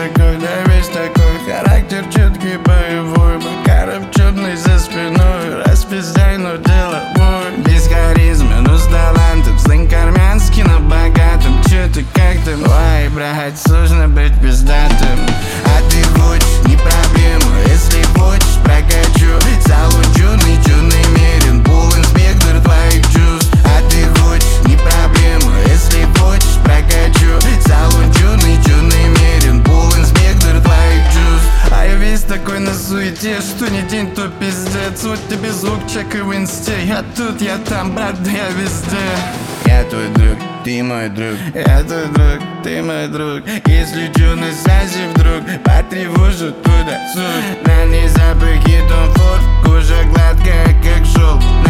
такой, да весь такой. Характер четкий, боевой. Макаров черный за спиной. Распиздай, но деловой. Без харизмы, но с талантом. Слынг армянский, но богатым. Че ты, как ты? Ой, брать, сложно быть пиздатым. А ты хочешь, не проблема. Если хочешь, прокачу. Салон черный мерен. Пол инспектор твоих чувств. А ты хочешь, не проблема. Если хочешь, прокачу. Салон черный мерен. Пол инспектор твоих чувств. А я весь такой на суете, что не день, то пиздец. Вот тебе звук, чек и в инсте. Я тут, я там, брат, да я везде. Я твой друг, ты мой друг. Я твой друг, ты мой друг. Если чё, на связи вдруг потревожу туда суть. На ней запахи Том Форд. Кожа гладкая, как шелк.